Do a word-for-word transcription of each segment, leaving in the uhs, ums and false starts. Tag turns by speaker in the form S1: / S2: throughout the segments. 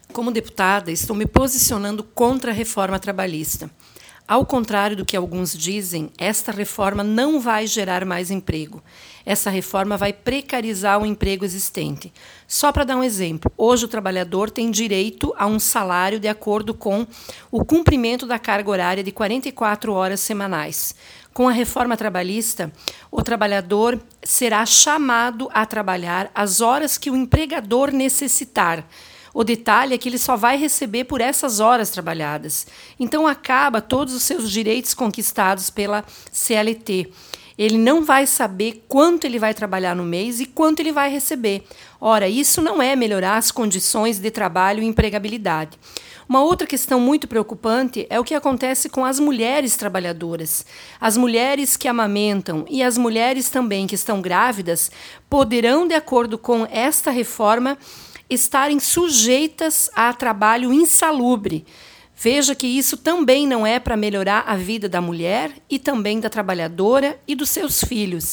S1: Como deputada, estou me posicionando contra a reforma trabalhista. Ao contrário do que alguns dizem, esta reforma não vai gerar mais emprego. Essa reforma vai precarizar o emprego existente. Só para dar um exemplo, hoje o trabalhador tem direito a um salário de acordo com o cumprimento da carga horária de quarenta e quatro horas semanais. Com a reforma trabalhista, o trabalhador será chamado a trabalhar as horas que o empregador necessitar. O detalhe é que ele só vai receber por essas horas trabalhadas. Então, acaba todos os seus direitos conquistados pela C L T. Ele não vai saber quanto ele vai trabalhar no mês e quanto ele vai receber. Ora, isso não é melhorar as condições de trabalho e empregabilidade. Uma outra questão muito preocupante é o que acontece com as mulheres trabalhadoras. As mulheres que amamentam e as mulheres também que estão grávidas poderão, de acordo com esta reforma, estarem sujeitas a trabalho insalubre. Veja que isso também não é para melhorar a vida da mulher e também da trabalhadora e dos seus filhos.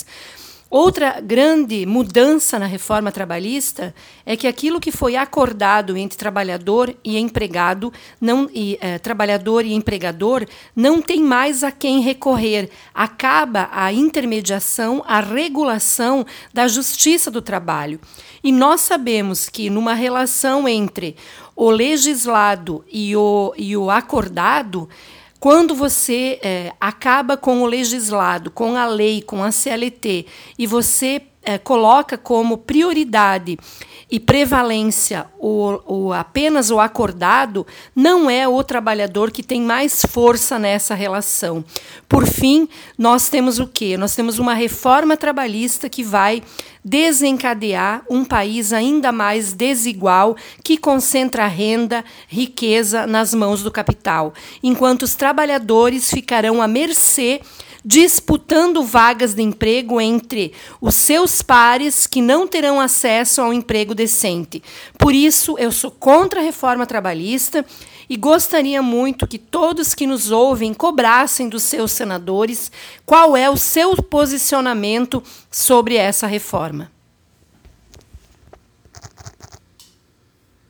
S1: Outra grande mudança na reforma trabalhista é que aquilo que foi acordado entre trabalhador e empregado, não, e, eh, trabalhador e empregador, não tem mais a quem recorrer. Acaba a intermediação, a regulação da justiça do trabalho. E nós sabemos que numa relação entre o legislado e o, e o acordado, quando você é, acaba com o legislado, com a lei, com a C L T, e você é, coloca como prioridade e prevalência o, o, apenas o acordado, não é o trabalhador que tem mais força nessa relação. Por fim, nós temos o quê? Nós temos uma reforma trabalhista que vai desencadear um país ainda mais desigual, que concentra renda, riqueza nas mãos do capital, enquanto os trabalhadores ficarão à mercê, disputando vagas de emprego entre os seus pares que não terão acesso ao emprego decente. Por isso, eu sou contra a reforma trabalhista e gostaria muito que todos que nos ouvem cobrassem dos seus senadores qual é o seu posicionamento sobre essa reforma.